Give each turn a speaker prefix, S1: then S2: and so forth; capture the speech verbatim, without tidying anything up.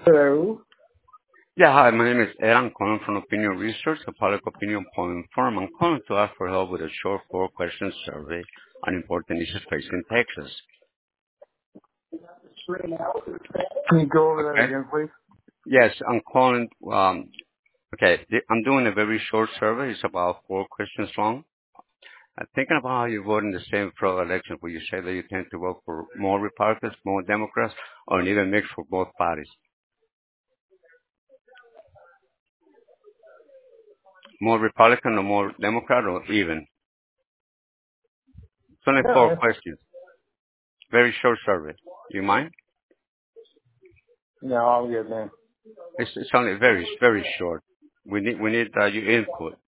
S1: Hello.
S2: Yeah, hi, my name is Ed. I'm calling from Opinion Research, a public opinion polling firm. I'm calling to ask for help with a short four-question survey on important issues facing Texas.
S1: Can you go over that
S2: Okay?
S1: again, please?
S2: Yes, I'm calling. Um, okay, th- I'm doing a very short survey. It's about four questions long. I'm thinking about how you vote in the same federal election. Will you say that you tend to vote for more Republicans, more Democrats, or an even mix for both parties? More Republican or more Democrat, or even? It's only four
S1: No,
S2: questions. Very short survey. Do you mind?
S1: no, I'm good, man.
S2: It's, it's only very, very short. We need, we need uh, your input.